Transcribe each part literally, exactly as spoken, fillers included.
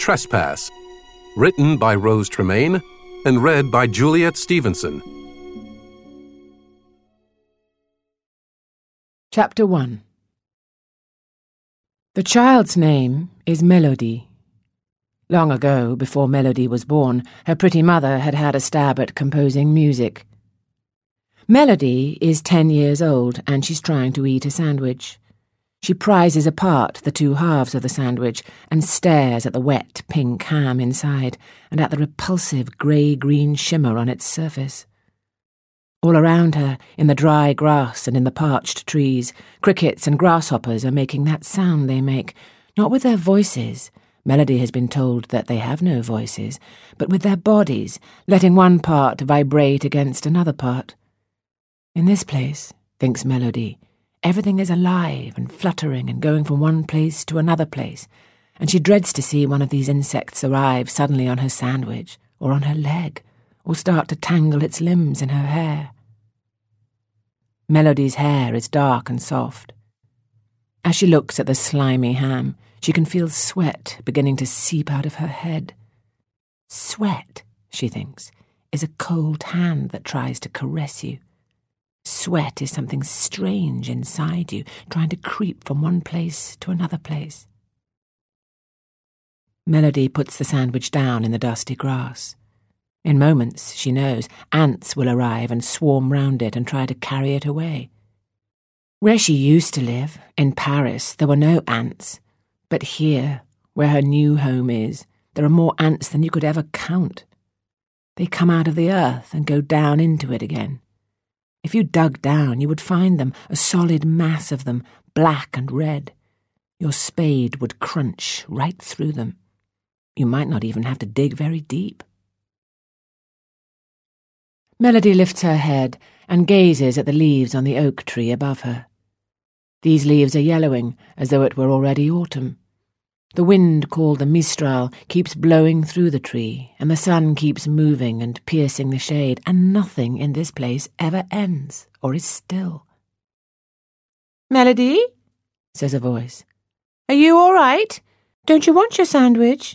Trespass, written by Rose Tremaine and read by Juliet Stevenson. Chapter one. The child's name is Melody. Long ago, before Melody was born, her pretty mother had had a stab at composing music. Melody is ten years old, and she's trying to eat a sandwich. She prizes apart the two halves of the sandwich and stares at the wet pink ham inside and at the repulsive grey-green shimmer on its surface. All around her, in the dry grass and in the parched trees, crickets and grasshoppers are making that sound they make, not with their voices. Melody has been told that they have no voices, but with their bodies, letting one part vibrate against another part. In this place, thinks Melody, everything is alive and fluttering and going from one place to another place, and she dreads to see one of these insects arrive suddenly on her sandwich or on her leg, or start to tangle its limbs in her hair. Melody's hair is dark and soft. As she looks at the slimy ham, she can feel sweat beginning to seep out of her head. Sweat, she thinks, is a cold hand that tries to caress you. Sweat is something strange inside you, trying to creep from one place to another place. Melody puts the sandwich down in the dusty grass. In moments, she knows, ants will arrive and swarm round it and try to carry it away. Where she used to live, in Paris, there were no ants. But here, where her new home is, there are more ants than you could ever count. They come out of the earth and go down into it again. If you dug down, you would find them, a solid mass of them, black and red. Your spade would crunch right through them. You might not even have to dig very deep. Melody lifts her head and gazes at the leaves on the oak tree above her. These leaves are yellowing, as though it were already autumn. The wind, called the Mistral, keeps blowing through the tree, and the sun keeps moving and piercing the shade, and nothing in this place ever ends or is still. "Melody," says a voice, "are you all right? Don't you want your sandwich?"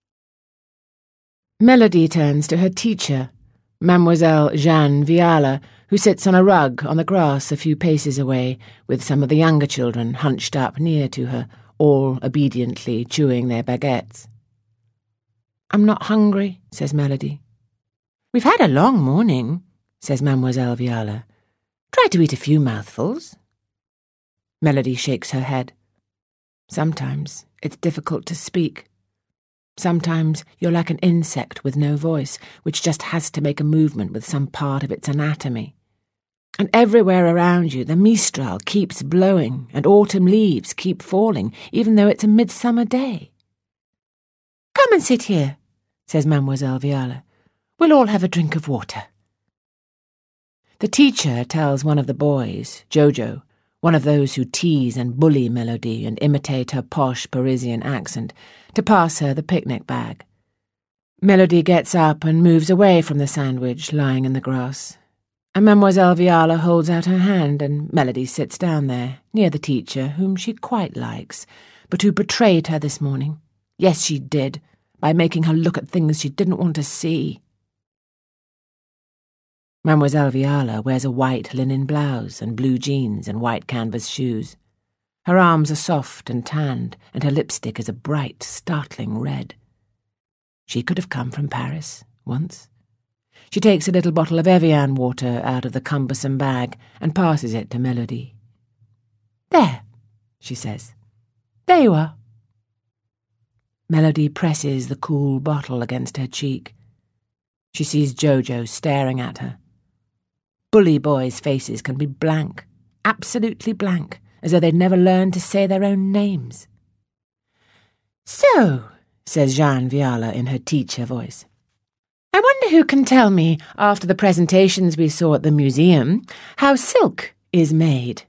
Melody turns to her teacher, Mademoiselle Jeanne Viala, who sits on a rug on the grass a few paces away, with some of the younger children hunched up near to her, all obediently chewing their baguettes. "I'm not hungry," says Melody. "We've had a long morning," says Mademoiselle Viala. "Try to eat a few mouthfuls." Melody shakes her head. Sometimes it's difficult to speak. Sometimes you're like an insect with no voice, which just has to make a movement with some part of its anatomy. And everywhere around you the Mistral keeps blowing and autumn leaves keep falling, even though it's a midsummer day. "Come and sit here," says Mademoiselle Viala. "We'll all have a drink of water." The teacher tells one of the boys, Jojo, one of those who tease and bully Melody and imitate her posh Parisian accent, to pass her the picnic bag. Melody gets up and moves away from the sandwich lying in the grass, and Mademoiselle Viala holds out her hand, and Melody sits down there, near the teacher, whom she quite likes, but who betrayed her this morning. Yes, she did, by making her look at things she didn't want to see. Mademoiselle Viala wears a white linen blouse and blue jeans and white canvas shoes. Her arms are soft and tanned, and her lipstick is a bright, startling red. She could have come from Paris, once. She takes a little bottle of Evian water out of the cumbersome bag and passes it to Melody. "There," she says. "There you are." Melody presses the cool bottle against her cheek. She sees Jojo staring at her. Bully boys' faces can be blank, absolutely blank, as though they'd never learned to say their own names. "So," says Jeanne Viala in her teacher voice, "I wonder who can tell me, after the presentations we saw at the museum, how silk is made."